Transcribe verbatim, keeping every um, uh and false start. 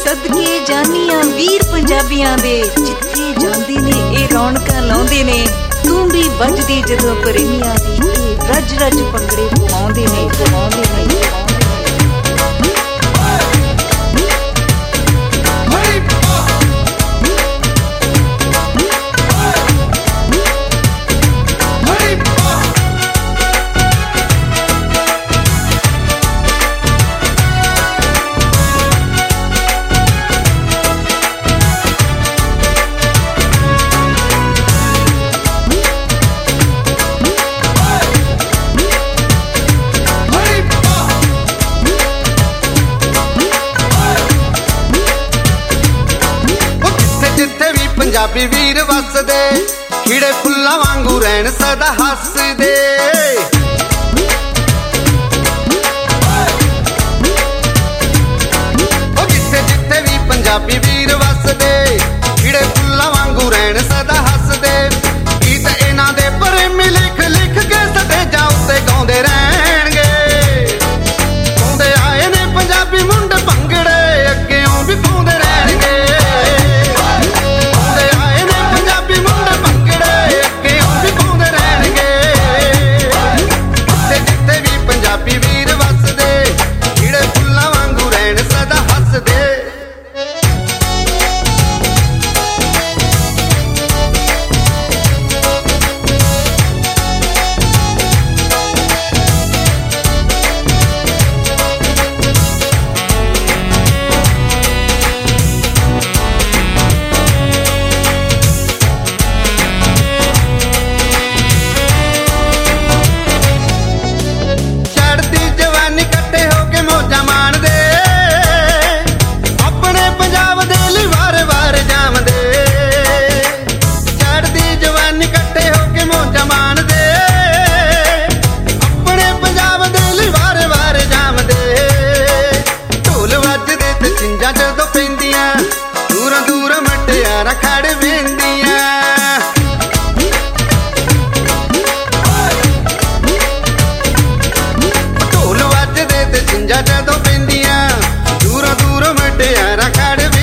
सदके जानिया वीर पंजाबियां दे जिथे जांदे ने ए रौनकां लाउंदे ने तू भी बजदी जदों प्रेमियां दी ए रज रज पंगड़े पाउंदे ने पाउंदे ने पंजाबी वीर वसदे खिड़े फुल्लां वांगू रहन सदा हसदे जिथे जिथे भी पंजाबी वीर वसदे खिड़े फुल्लां वांगू रहन सदा हसदे गीत इन्हां दे प्रेमी लिख लिख के स्टेजां उत्ते गाउंदे रहणगे गाउंदे आए ने पंजाबी मुंडे भंगड़े अग्गेओं भी पाउंदे रहणगे दूर दूर मटियारा खड़ वेंदियां ढोल वजदे ते छिंजा जदों पैंदियां दूर दूर मटियारा खड़